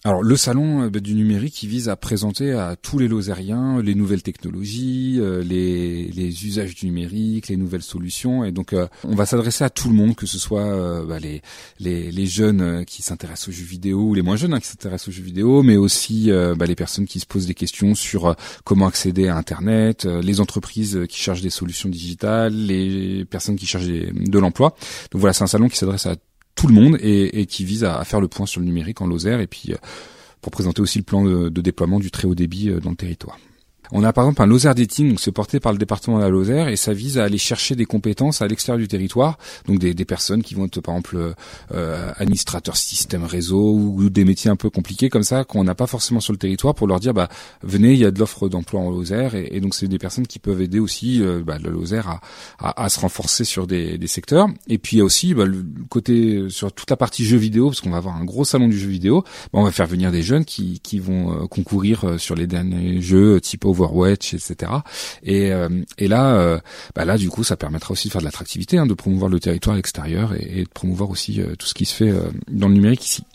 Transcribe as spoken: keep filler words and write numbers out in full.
Alors le salon euh, bah, du numérique, qui vise à présenter à tous les Lozériens les nouvelles technologies, euh, les, les usages du numérique, les nouvelles solutions. Et donc euh, on va s'adresser à tout le monde, que ce soit euh, bah, les, les, les jeunes euh, qui s'intéressent aux jeux vidéo, ou les moins jeunes hein, qui s'intéressent aux jeux vidéo, mais aussi euh, bah, les personnes qui se posent des questions sur euh, comment accéder à Internet, euh, les entreprises qui cherchent des solutions digitales, les personnes qui cherchent des, de l'emploi. Donc voilà, c'est un salon qui s'adresse à tout le monde et, et qui vise à, à faire le point sur le numérique en Lozère, et puis euh, pour présenter aussi le plan de, de déploiement du très haut débit euh, dans le territoire. On a par exemple un Lozère Dating, donc c'est porté par le département de la Lozère, et ça vise à aller chercher des compétences à l'extérieur du territoire, donc des, des personnes qui vont être par exemple euh, administrateurs système réseau, ou des métiers un peu compliqués comme ça qu'on n'a pas forcément sur le territoire, pour leur dire bah venez, il y a de l'offre d'emploi en Lozère, et, et donc c'est des personnes qui peuvent aider aussi euh, bah, le Lozère à, à, à se renforcer sur des, des secteurs. Et puis il y a aussi bah, le côté sur toute la partie jeux vidéo, parce qu'on va avoir un gros salon du jeu vidéo. Bah, on va faire venir des jeunes qui, qui vont euh, concourir euh, sur les derniers jeux type Overwatch, et cetera. Et, euh, et là, euh, bah là, du coup, ça permettra aussi de faire de l'attractivité, hein, de promouvoir le territoire à l'extérieur, et, et de promouvoir aussi euh, tout ce qui se fait euh, dans le numérique ici.